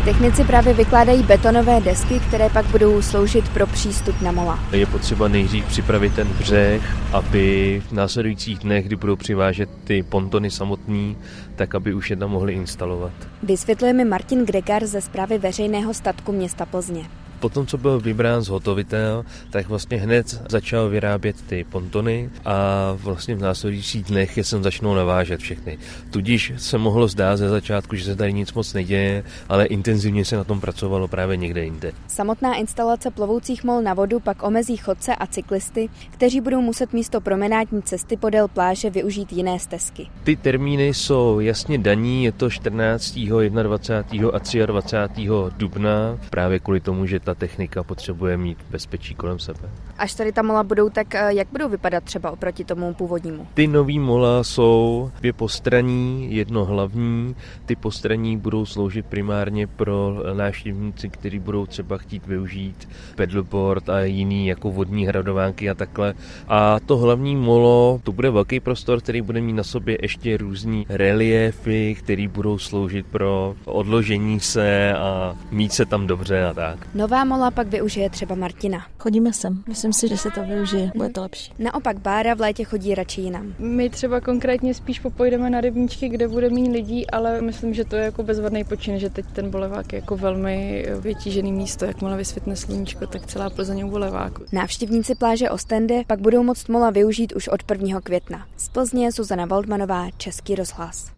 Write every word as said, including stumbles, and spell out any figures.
Technici právě vykládají betonové desky, které pak budou sloužit pro přístup na mola. Je potřeba nejdřív připravit ten břeh, aby v následujících dnech, kdy budou přivážet ty pontony samotný, tak aby už je tam mohli instalovat. Vysvětluje mi Martin Gregar ze Správy veřejného statku města Plzně. Potom, co byl vybrán zhotovitel, tak vlastně hned začal vyrábět ty pontony a vlastně v následujících dnech je sem začnou navážet všechny. Tudíž se mohlo zdát ze začátku, že se tady nic moc neděje, ale intenzivně se na tom pracovalo právě někde jinde. Samotná instalace plovoucích mol na vodu pak omezí chodce a cyklisty, kteří budou muset místo promenádní cesty podél pláže využít jiné stezky. Ty termíny jsou jasně daní, je to čtrnáctého, dvacátého prvního a dvacátého třetího dubna, právě kvůli tomu, že ta technika potřebuje mít bezpečí kolem sebe. Až tady ta mola budou, tak jak budou vypadat třeba oproti tomu původnímu? Ty nový mola jsou dvě postranní, jedno hlavní. Ty postranní budou sloužit primárně pro návštěvníci, kteří budou třeba chtít využít paddleboard a jiný jako vodní hradovánky a takhle. A to hlavní molo, to bude velký prostor, který bude mít na sobě ještě různý reliéfy, který budou sloužit pro odložení se a mít se tam dobře a tak. Nová mola pak využije třeba Martina. Chodíme sem. Myslím si, že se to využije. Bude to lepší. Naopak Bára v létě chodí radši jinam. My třeba konkrétně spíš popojdeme na rybníčky, kde bude méně lidí, ale myslím, že to je jako bezvadný počin, že teď ten Bolevák je jako velmi vytížený místo. Jakmile vysvětne sluníčko, tak celá Plzeň u Boleváku. Návštěvníci pláže Ostende pak budou moct mola využít už od prvního května. Z Plzně Zuzana Waldmanová, Český rozhlas.